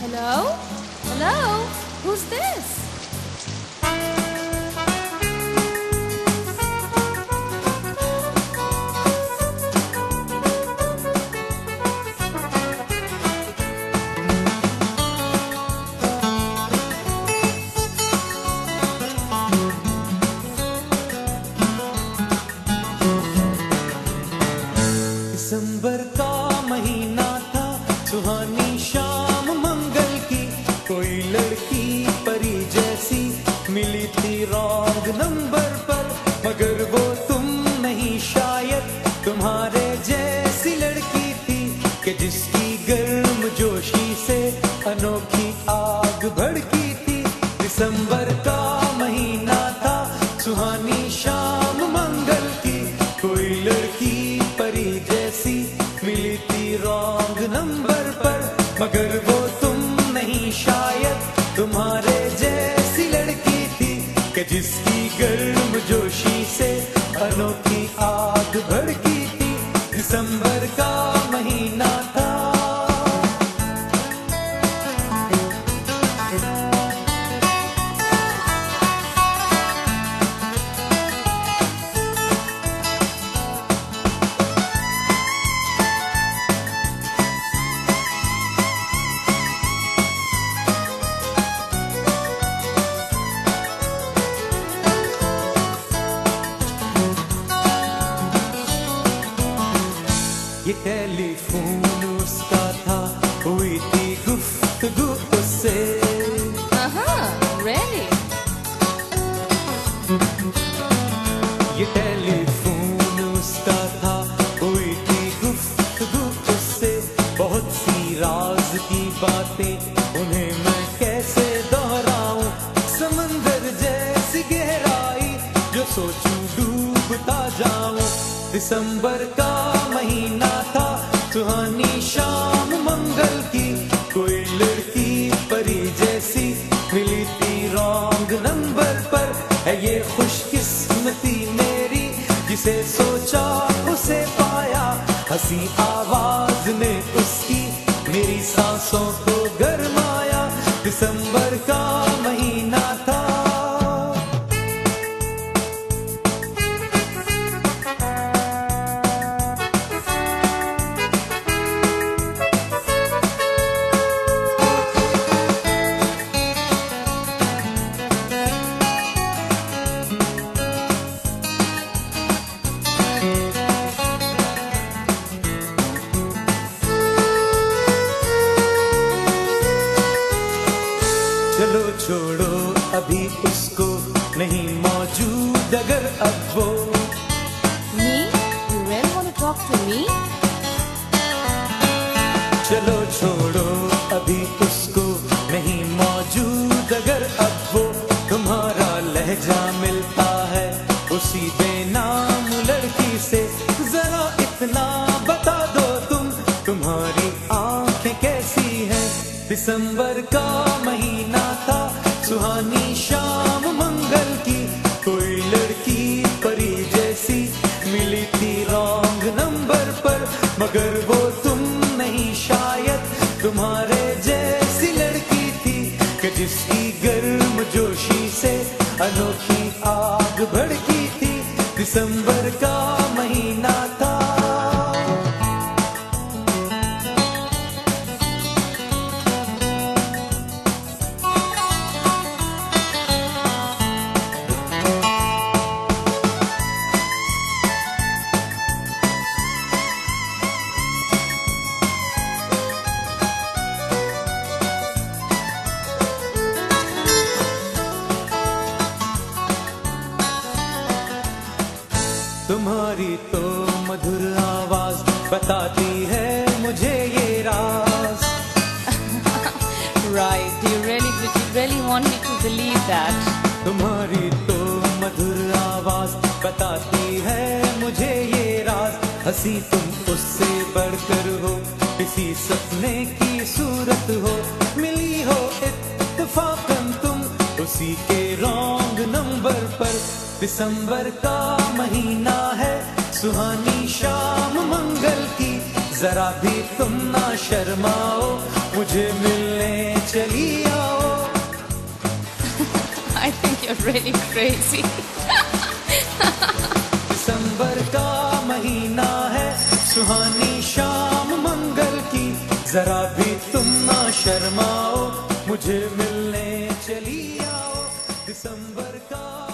Hello? Hello? Who's this? दिसंबर का महीना था, सुहानी शाम मंगल की। कोई लड़की परी जैसी मिली थी रॉन्ग नंबर पर, मगर वो तुम नहीं, शायद तुम्हारे जैसी लड़की थी कि जिसकी गर्म जोशी से अनोखी आग भड़की थी। दिसंबर का महीना था, सुहानी शाम मंगल की। कोई लड़की परी जैसी मिली थी रॉन्ग नंबर पर, मगर वो तुम नहीं, शायद तुम्हारे जैसी लड़की थी कि जिसकी गर्म जोशी से अनोखी आग भड़की थी। दिसंबर का महीना था। ये टेलीफोन उसका था, हुई थी गुफ्तगू उससे। Really? ये टेलीफोन उसका था, हुई थी गुफ्तगू उससे। बहुत सी राज की बातें उन्हें मैं कैसे दोहराऊं, समंदर जैसी गहराई जो सोचूं डूबता जाऊं। दिसंबर का महीना था, सुहानी शाम मंगल की। कोई लड़की परी जैसी मिली थी रॉन्ग नंबर पर। है ये खुशकिस्मती मेरी, जिसे सोचा उसे पाया। हंसी आवाज ने उसकी मेरी सांसों को गरमाया। दिसंबर का महीना था। चलो छोड़ो अभी उसको, नहीं मौजूद अगर अब वो। Me? You really want to talk to me? चलो छोड़ो अभी उसको, नहीं मौजूद अगर अब वो। तुम्हारा लहजा मिलता है उसी बेनाम लड़की से। जरा इतना बता दो तुम, तुम्हारी आंखें कैसी हैं। दिसंबर का महीना था, सुहानी शाम मंगल की। कोई लड़की परी जैसी मिली थी रॉन्ग नंबर पर, मगर वो तुम नहीं, शायद तुम्हारे जैसी लड़की थी कि जिसकी गर्म जोशी से अनोखी आग भड़की थी। दिसंबर का महीना था। तुम्हारी तो मधुर आवाज बताती है मुझे ये राज। Right. Do you really want me to believe that? तुम्हारी तो मधुर आवाज बताती है मुझे ये राज। हंसी तुम उससे बढ़कर हो, किसी सपने की सूरत हो। मिली हो इत्तेफाकन तुम उसी के रॉन्ग नंबर पर। दिसंबर का महीना है, सुहानी शाम मंगल की। जरा भी तुम ना शर्माओ, मुझे मिलने चली आओ। I think you're really crazy. दिसंबर का महीना है, सुहानी शाम मंगल की, जरा भी तुम ना शर्माओ, मुझे मिलने चली आओ। दिसंबर का